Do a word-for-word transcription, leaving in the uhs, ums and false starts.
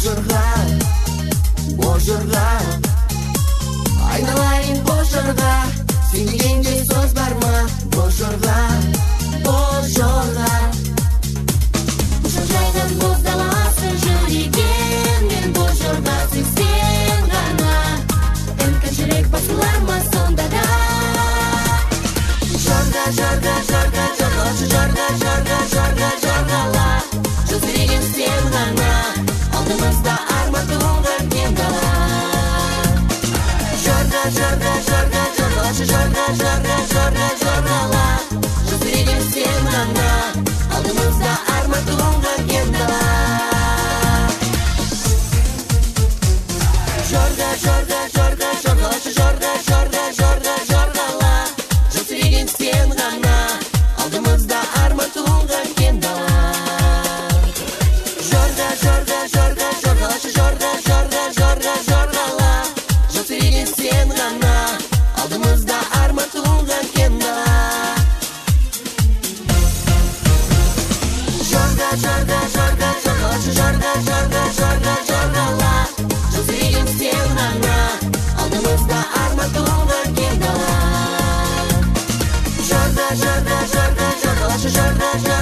жырға, боз жырға, айналайын боз жырға, сен дегенде сөз бар ма? Боз жырға, боз жырға. Жайған боз даласы жүреген, мен боз жырға сүйсен ғана. Үлкен жүрек басылар ма сонда да? Жырға, жырға, жырға, жырлашы жырға, жырға, жырға, жырғала. Жүрегім сен ғана, алдымызда арман туған кең дала. Жырға, жырға, жырға, жырлашы жырға, жырға, жырға, жырғала. Жүрегім сен ғана, алдымызда арман туған кең дала. Жырға, жырға, жырға, жырлашы жырға, жырға, жырға, жырғала. Жүрегім сен ғана, алдымызда арман туған кең дала. Жырға, жырға, жырға, жырлашы жырға, жырға, жырға, жырғала. Жүрегім сен ғана, алдымызда арман туған кең дала. Жырға, жырға, жырға, жырлашы жырға, жырға, жырға, жырғала. Жүрегім сен ғана, алдымызда арман туған кең дала. Жырға, жырға, жырға, жырлашы жырға,